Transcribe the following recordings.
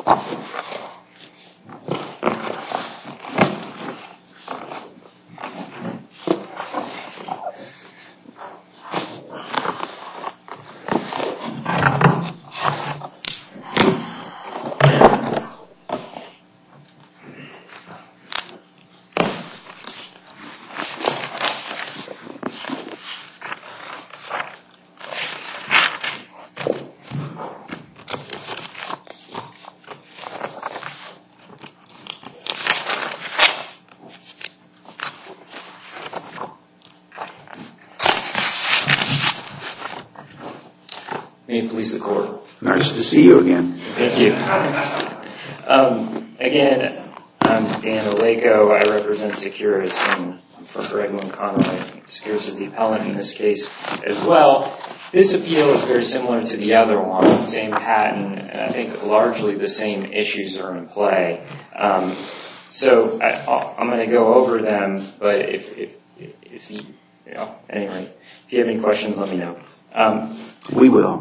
May it please the Court. Nice to see you again. Thank you. Again, I'm Dan Oleko. I represent Securus, and I'm from Greg Conroy. Securus is the appellant in this case as well. This appeal is very similar to the other one, same patent, and I think largely the same issues are in play. So I'm going to go over them, but if you have any questions, let me know. We will.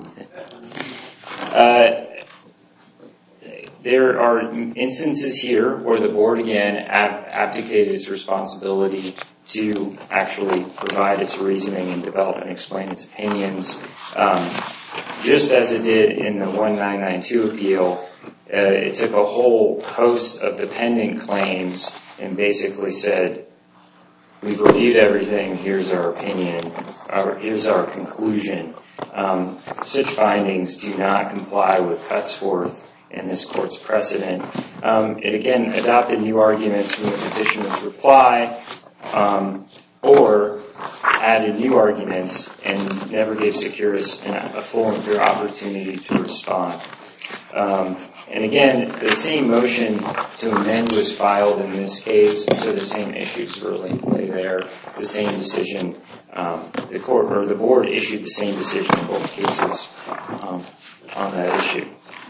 There are instances here where the board, again, abdicated its responsibility to actually provide its reasoning and develop and explain its opinions. Just as it did in the 1992 appeal, it took a whole host of dependent claims and basically said, we've reviewed everything, here's our opinion, or here's our conclusion. Such findings do not comply with Cutsforth and this Court's precedent. It again adopted new arguments from the petitioner's reply, or added new arguments and never gave Securus a full and fair opportunity to respond. And again, the same motion to amend was filed in this case, so the same issues really lay there. The same decision, the board issued the same decision in both cases on that issue.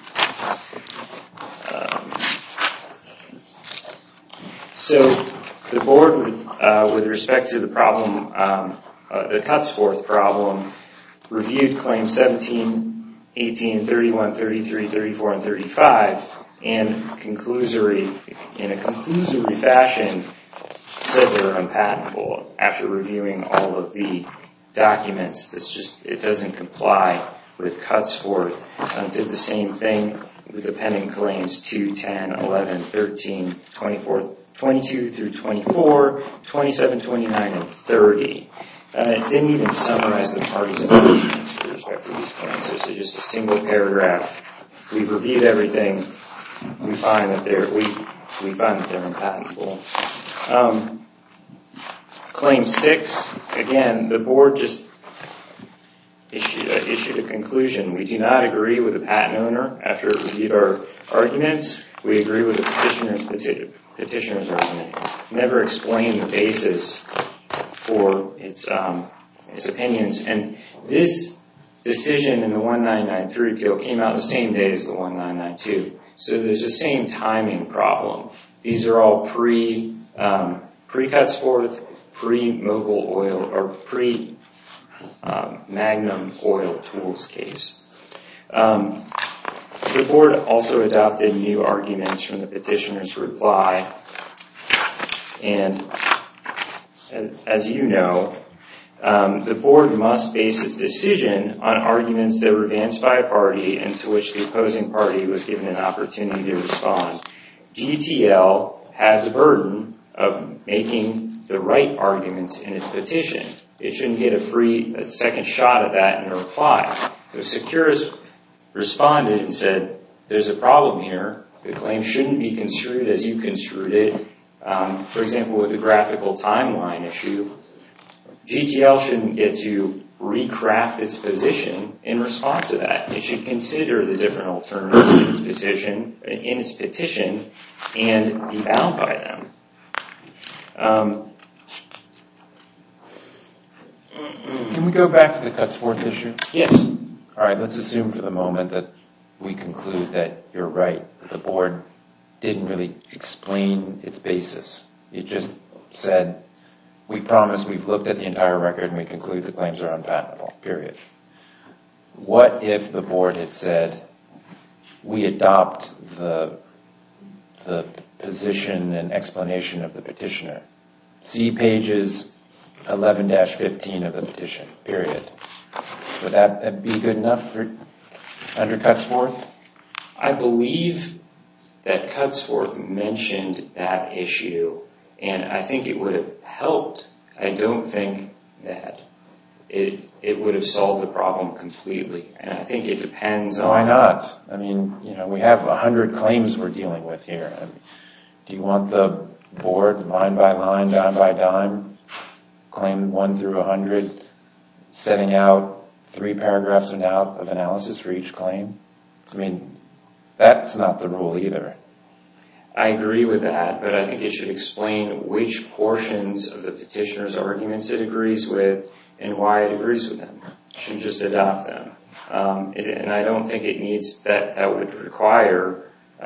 So the board, with respect to the problem, the Cutsforth problem, reviewed claims 17, 18, 31, 33, 34, and 35, and in a conclusory fashion, said they were unpatentable after reviewing all of the documents. It doesn't comply with Cutsforth. Did the same thing with the pending claims 2, 10, 11, 13, 24, 22 through 24, 27, 29, and 30. It didn't even summarize the parties' arguments with respect to these claims. So it's just a single paragraph. We've reviewed everything. We find that they're unpatentable. Claim 6, again, the board just issued a conclusion. We do not agree with the patent owner after it reviewed our arguments. We agree with the petitioner's argument. Never explained the basis for its opinions. And this decision in the 1993 appeal came out the same day as the 1992. So there's the same timing problem. These are all pre-Cutsforth, pre-Mogul Oil, or pre-Magnum Oil Tools case. The board also adopted new arguments from the petitioner's reply. And as you know, the board must base its decision on arguments that were advanced by a party and to which the opposing party was given an opportunity to respond. GTL had the burden of making the right arguments in its petition. It shouldn't get a second shot at that in a reply. So Securus responded and said, there's a problem here. The claim shouldn't be construed as you construed it. For example, with the graphical timeline issue, GTL shouldn't get to recraft its position in response to that. It should consider the different alternatives in its petition and be bound by them. Can we go back to the Cutsforth issue? Yes. All right, let's assume for the moment that we conclude that you're right, that the board didn't really explain its basis. It just said, we promise we've looked at the entire record and we conclude the claims are unpatentable, period. What if the board had said, we adopt the position and explanation of the petitioner. See pages 11-15 of the petition, period. Would that be good enough for under Cutsforth? I believe that Cutsforth mentioned that issue, and I think it would have helped. I don't think that it would have solved the problem completely, and I think it depends on... Why not? I mean, we have 100 claims we're dealing with here. I mean, do you want the board, line by line, dime by dime, claim 1 through 100, setting out 3 paragraphs of analysis for each claim? I mean, that's not the rule either. I agree with that, but I think it should explain which portions of the petitioner's arguments it agrees with and why it agrees with them. It shouldn't just adopt them. And I don't think it needs that would require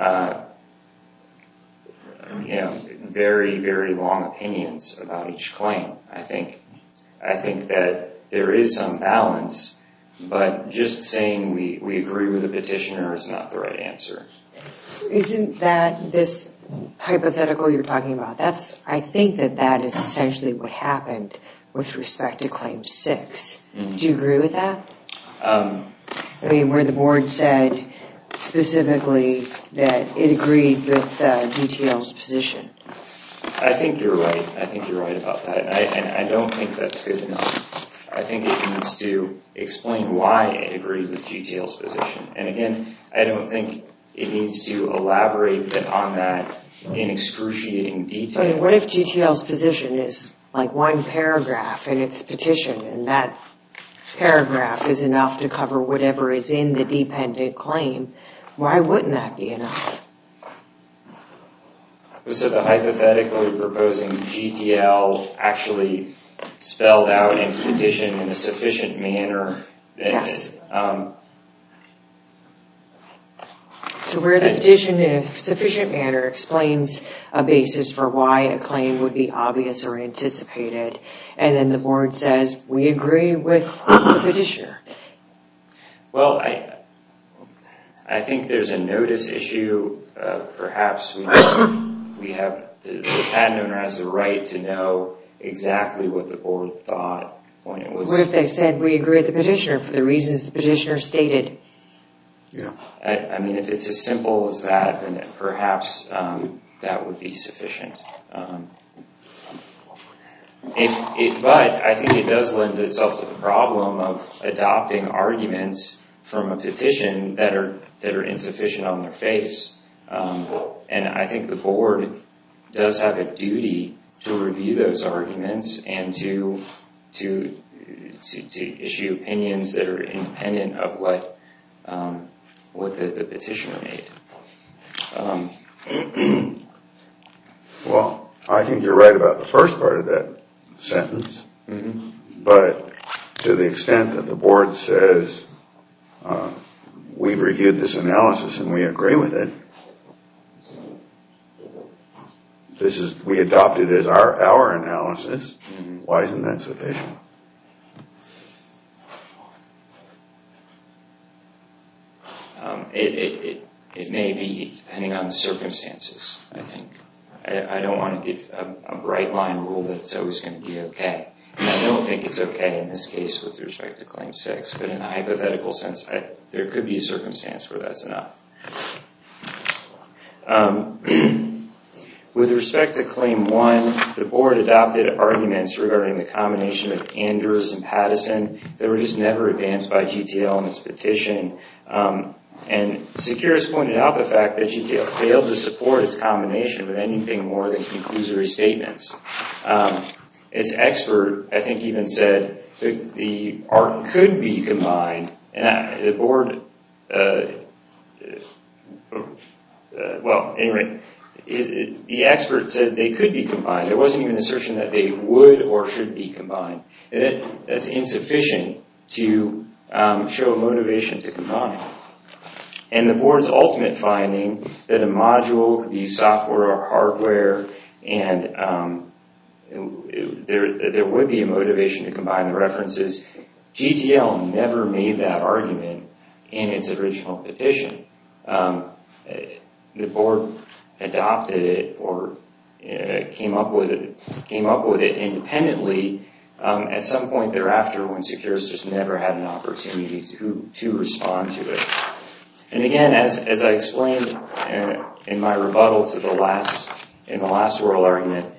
very, very long opinions about each claim. I think that there is some balance, but just saying we agree with the petitioner is not the right answer. Isn't that this hypothetical you're talking about? I think that is essentially what happened with respect to Claim 6. Mm-hmm. Do you agree with that? I mean, where the board said specifically that it agreed with GTL's position. I think you're right. I think you're right about that. And I don't think that's good enough. I think it needs to explain why it agrees with GTL's position. And again, I don't think it needs to elaborate on that in excruciating detail. I mean, what if GTL's position is like 1 paragraph in its petition, and that paragraph is enough to cover whatever is in the dependent claim? Why wouldn't that be enough? So the hypothetical you're proposing, GTL actually spelled out in its petition in a sufficient manner. Yes. So where the petition in a sufficient manner explains a basis for why a claim would be obvious or anticipated, and then the board says, we agree with the petitioner. Well, I think there's a notice issue. Perhaps we have the patent owner has the right to know exactly what the board thought when it was... What if they said, we agree with the petitioner for the reasons the petitioner stated? Yeah. I mean, if it's as simple as that, then perhaps that would be sufficient. But I think it does lend itself to the problem of adopting arguments from a petition that are insufficient on their face. And I think the board does have a duty to review those arguments and to issue opinions that are independent of what the petitioner made. Well, I think you're right about the first part of that sentence. Mm-hmm. But to the extent that the board says, we've reviewed this analysis and we agree with it, we adopt it as our analysis. Mm-hmm. Why isn't that sufficient? It may be, depending on the circumstances, I think. I don't want to give a bright line rule that it's always going to be okay. And I don't think it's okay in this case with respect to Claim 6. But in a hypothetical sense, there could be a circumstance where that's enough. With respect to Claim 1, the board adopted arguments regarding the combination of Anders and Pattison that were just never advanced by GTL in its petition. And Securus pointed out the fact that GTL failed to support its combination with anything more than conclusory statements. Its expert, I think, even said that the art could be combined. And the board, the expert said they could be combined. There wasn't even an assertion that they would or should be combined. That's insufficient to show motivation to combine. And the board's ultimate finding that a module could be software or hardware and there would be a motivation to combine the references, GTL never made that argument in its original petition. the board adopted it or came up with it independently, at some point thereafter when Securus just never had an opportunity to respond to it. And again, as I explained in my rebuttal to the last oral argument,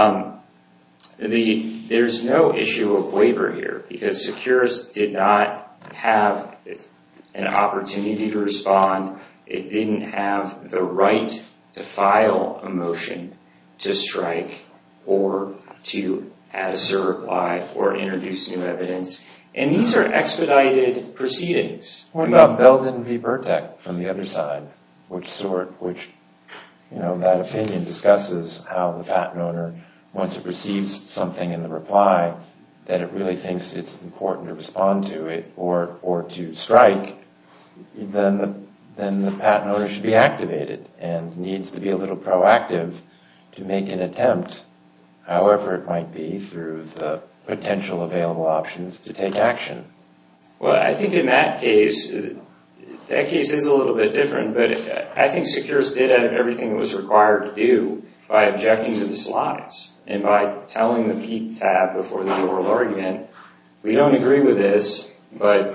there's no issue of waiver here because Securus did not have an opportunity to respond. It didn't have the right to file a motion to strike or to add a certify or introduce new evidence. And these are expedited proceedings. What about Belden v. Burtek from the other side, which that opinion discusses how the patent owner, once it receives something in the reply that it really thinks it's important to respond to it or to strike, then the patent owner should be activated and needs to be a little proactive to make an attempt, however it might be, through the potential available options to take action. Well, I think in that case is a little bit different, but I think Securus did everything it was required to do by objecting to the slides and by telling the PTAB before the oral argument, we don't agree with this, but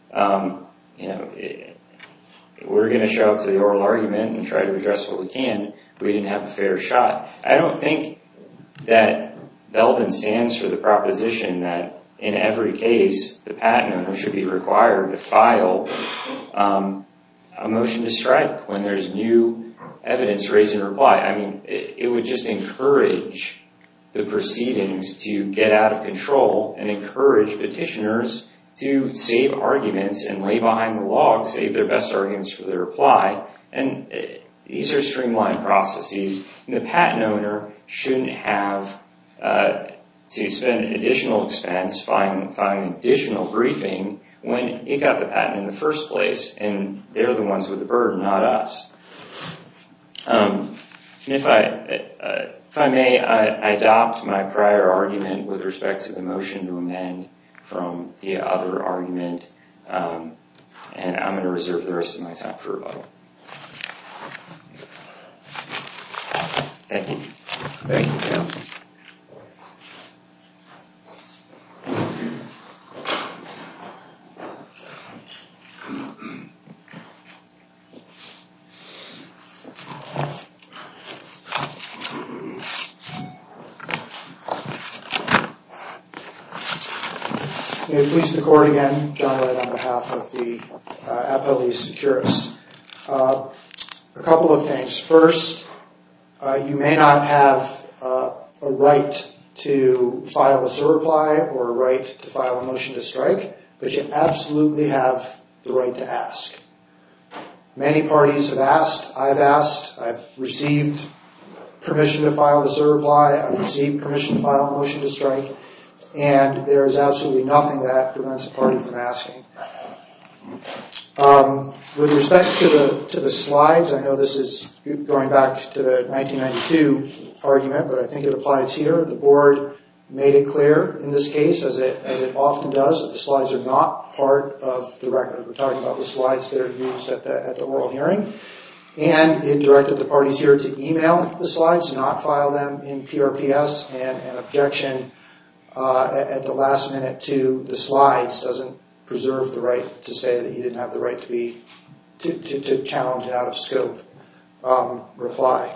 we're going to show up to the oral argument and try to address what we can. We didn't have a fair shot. I don't think that Belden stands for the proposition that in every case the patent owner should be required to file a motion to strike when there's new evidence raised in reply. I mean, it would just encourage the proceedings to get out of control and encourage petitioners to save arguments and lay behind the log, save their best arguments for their reply. And these are streamlined processes. And the patent owner shouldn't have to spend additional expense filing additional briefing when it got the patent in the first place, and they're the ones with the burden, not us. And if I may, I adopt my prior argument with respect to the motion to amend from the other argument, and I'm going to reserve the rest of my time for rebuttal. Thank you. Thank you, counsel. May it please the court again, John Wright on behalf of the appellee Securus. A couple of things. First, you may not have a right to file a certify or a right to file a motion to strike, but you absolutely have the right to ask. Many parties have asked. I've received permission to file a certify. I've received permission to file a motion to strike. And there is absolutely nothing that prevents a party from asking. With respect to the slides, I know this is going back to the 1992 argument, but I think it applies here. The board made it clear in this case, as it often does, that the slides are not part of the record. We're talking about the slides that are used at the oral hearing. And it directed the parties here to email the slides, not file them in PRPS, and an objection at the last minute to the slides doesn't preserve the right to say that you didn't have the right to challenge an out-of-scope reply.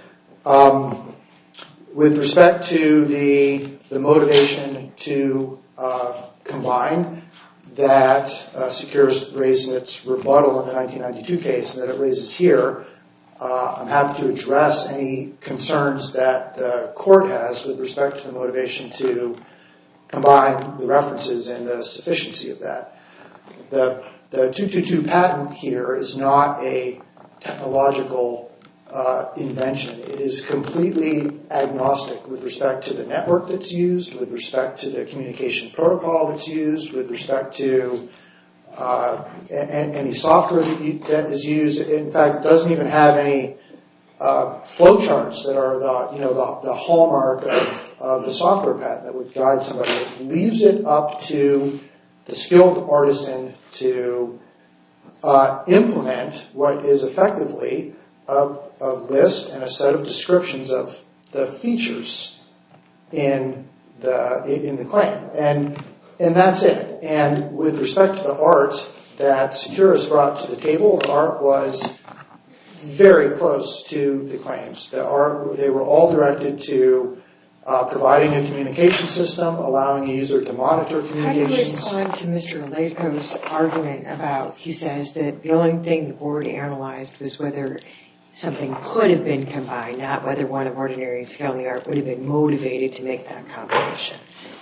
With respect to the motivation to combine that Securus raised in its rebuttal in the 1992 case and that it raises here, I'm happy to address any concerns that the court has with respect to the motivation to combine the references and the sufficiency of that. The 222 patent here is not a technological invention. It is completely agnostic with respect to the network that's used, with respect to the communication protocol that's used, with respect to any software that is used. In fact, it doesn't even have any flowcharts that are the hallmark of the software patent that would guide somebody. It leaves it up to the skilled artisan to implement what is effectively a list and a set of descriptions of the features in the claim, and that's it. And with respect to the art that Securus brought to the table, the art was very close to the claims. They were all directed to providing a communication system, allowing a user to monitor communications. How do you respond to Mr. Aleko's argument about, he says that the only thing the board analyzed was whether something could have been combined, not whether one of ordinary skill in the art would have been motivated to make that combination?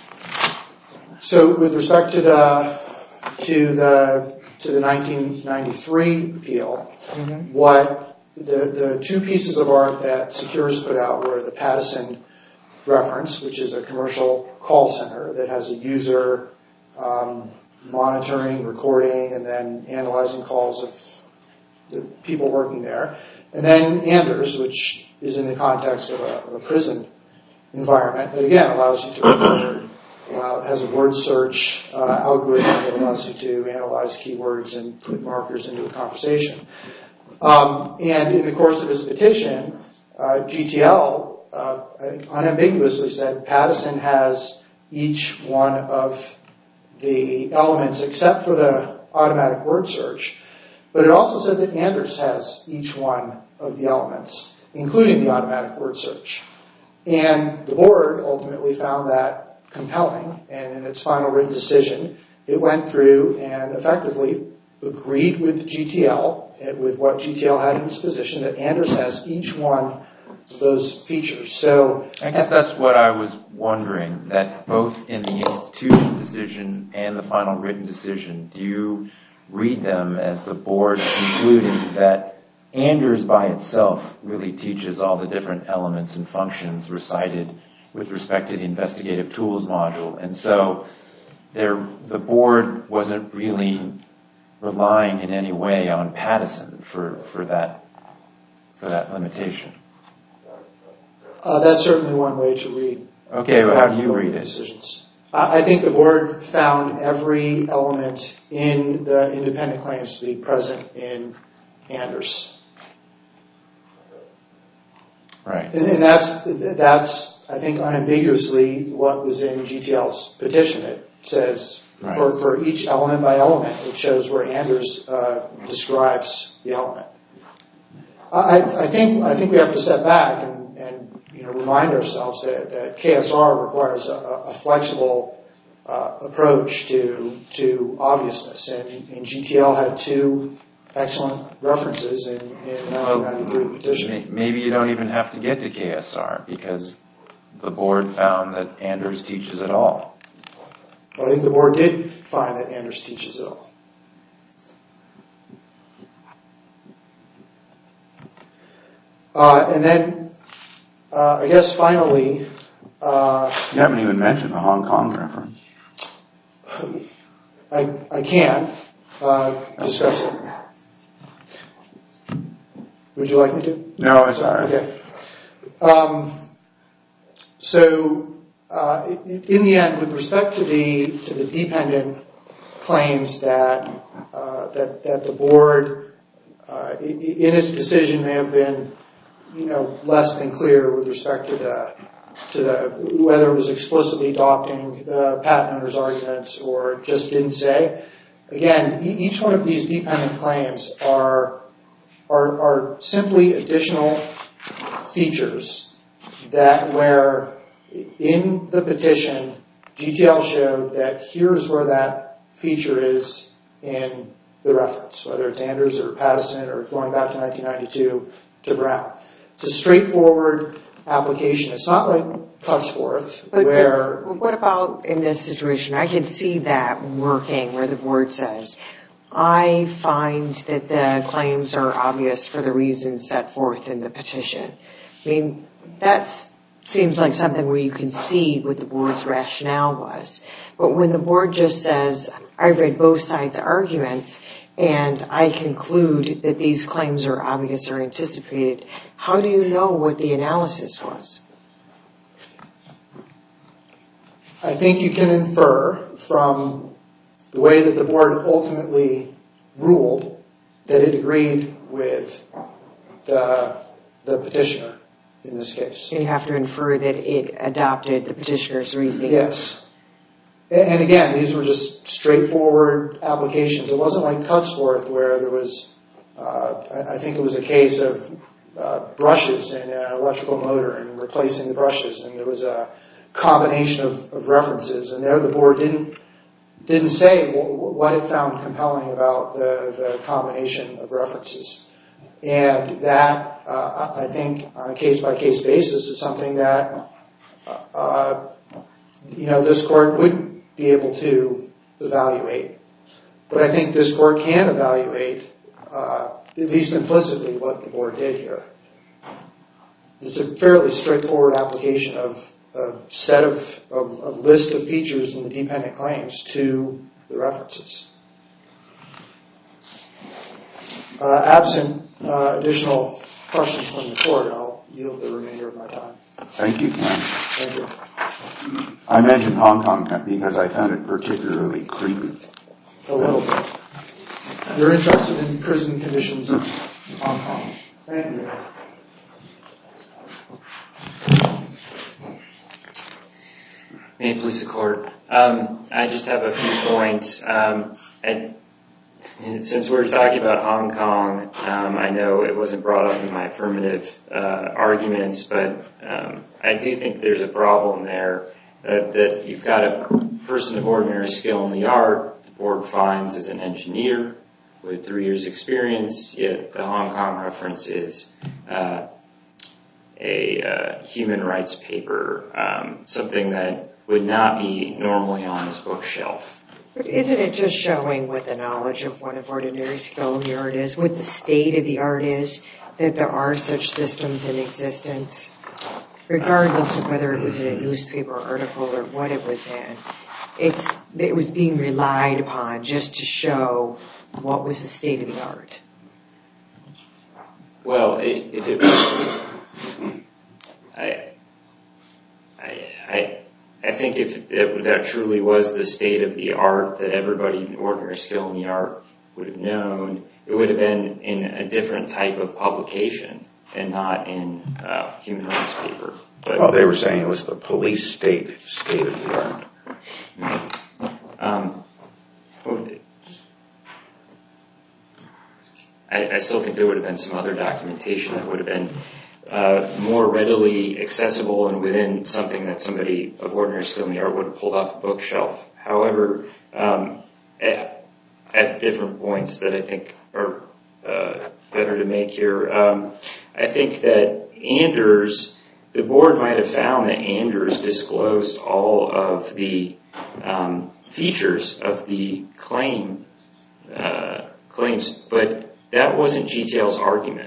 So with respect to the 1993 appeal, what the two pieces of art that Securus put out were the Pattison reference, which is a commercial call center that has a user monitoring, recording, and then analyzing calls of the people working there. And then Anders, which is in the context of a prison environment that, again, allows you to record, has a word search algorithm that allows you to analyze keywords and put markers into a conversation. And in the course of his petition, GTL unambiguously said Pattison has each one of the elements except for the automatic word search. But it also said that Anders has each one of the elements, including the automatic word search. And the board ultimately found that compelling, and in its final written decision, it went through and effectively agreed with GTL, with what GTL had in its position, that Anders has each one of those features. So I guess that's what I was wondering, that both in the institution decision and the final written decision, do you read them as the board concluding that Anders by itself really teaches all the different elements and functions recited with respect to the investigative tools module, and so the board wasn't really relying in any way on Pattison for that limitation? That's certainly one way to read. Okay, well, how do you read it? Decisions. I think the board found every element in the independent claims to be present in Anders. Right. And that's I think unambiguously what was in GTL's petition. It says for each element by element, it shows where Anders describes the element. I think we have to step back and remind ourselves that KSR requires a flexible approach to obviousness, and GTL had two excellent references in the 1993 petition. Maybe you don't even have to get to KSR because the board found that Anders teaches it all. Well, I think the board did find that Anders teaches it all. And then, I guess finally... you haven't even mentioned the Hong Kong reference. I can discuss it. Would you like me to? No, it's all right. Okay. So, in the end, with respect to the dependent claims that the board, in its decision, may have been, less than clear with respect to whether it was explicitly adopting the patent owner's arguments or just didn't say. Again, each one of these dependent claims are simply additional features that where in the petition GTL showed that here's where that feature is in the reference, whether it's Anders or Pattison or going back to 1992 to Brown. It's a straightforward application. It's not like Cutsforth where... But what about in this situation? I can see that working where the board says, I find that the claims are obvious for the reasons set forth in the petition. I mean, that seems like something where you can see what the board's rationale was. But when the board just says, I read both sides' arguments and I conclude that these claims are obvious or anticipated, how do you know what the analysis was? I think you can infer from the way that the board ultimately ruled that it agreed with the petitioner in this case. And you have to infer that it adopted the petitioner's reasoning. Yes. And again, these were just straightforward applications. It wasn't like Cutsforth where there was, I think it was a case of brushes in an electrical motor and replacing the brushes, and there was a combination of references, and there the board didn't say what it found compelling about the combination of references. And that, I think, on a case-by-case basis is something that, this court wouldn't be able to evaluate. But I think this court can evaluate, at least implicitly, what the board did here. It's a fairly straightforward application of a set of a list of features in the dependent claims to the references. Absent additional questions from the court, I'll yield the remainder of my time. Thank you, Ken. Thank you. I mentioned Hong Kong because I found it particularly creepy. A little bit. You're interested in prison conditions in Hong Kong. Thank you. May it please the court. I just have a few points. Since we're talking about Hong Kong, I know it wasn't brought up in my affirmative arguments, but I do think there's a problem there that you've got a person of ordinary skill in the art, the board finds as an engineer with 3 years experience, yet the Hong Kong reference is a human rights paper, something that would not be normally on his bookshelf. But isn't it just showing what the knowledge of one of ordinary skill in the art is, what the state of the art is, that there are such systems in existence, regardless of whether it was in a newspaper article or what it was in? It was being relied upon just to show what was the state of the art. Well, if it was, I think if that truly was the state of the art that everybody in ordinary skill in the art would have known, it would have been in a different type of publication and not in human rights paper. But, well, they were saying it was the police state of the art. I still think there would have been some other documentation that would have been more readily accessible and within something that somebody of ordinary skill in the art would have pulled off the bookshelf. However, at different points that I think are better to make here, I think that Anders, the board might have found that Anders disclosed all of the features of the claims, but that wasn't GTL's argument.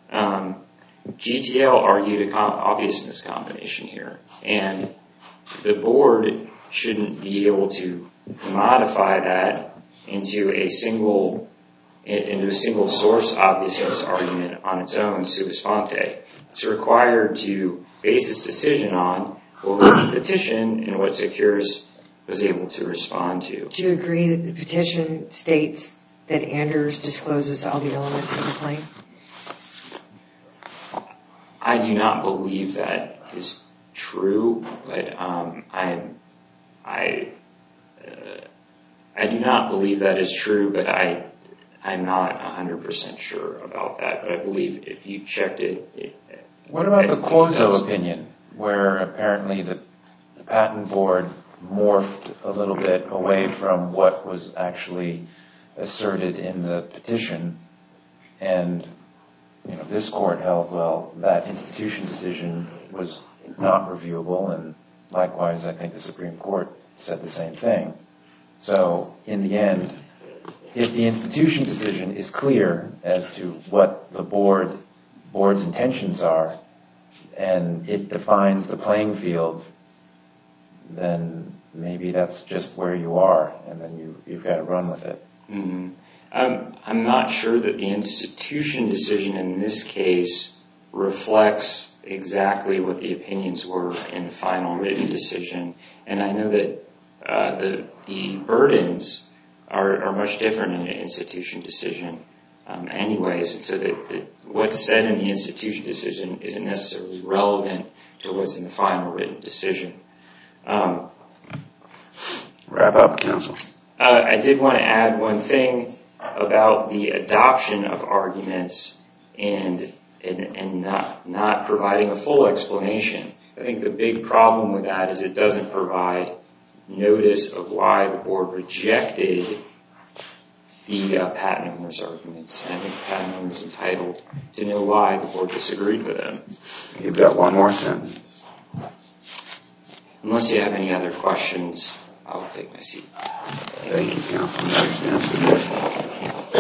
GTL argued an obviousness combination here, and the board shouldn't be able to modify that into a single source obviousness argument on its own, sua sponte. It's required to base its decision on what was the petition and what Secures was able to respond to. Do you agree that the petition states that Anders discloses all the elements of the claim? I do not believe that is true, but I do not believe that is true, but I'm not 100% sure about that. But I believe if you checked it. What about the Quozo opinion, where apparently the patent board morphed a little bit away from what was actually asserted in the petition, and this court held, well, that institution decision was not reviewable, and likewise I think the Supreme Court said the same thing. So in the end, if the institution decision is clear as to what the board's intentions are, and it defines the playing field, then maybe that's just where you are, and then you've got to run with it. Mm-hmm. I'm not sure that the institution decision in this case reflects exactly what the opinions were in the final written decision, and I know that the burdens are much different in an institution decision. anyways, and so that what's said in the institution decision isn't necessarily relevant to what's in the final written decision. Wrap up, counsel. I did want to add one thing about the adoption of arguments and not providing a full explanation. I think the big problem with that is it doesn't provide notice of why the board rejected the patent owner's arguments. And I think the patent owner is entitled to know why the board disagreed with them. You've got one more sentence. Unless you have any other questions, I'll take my seat. Thank you, counsel.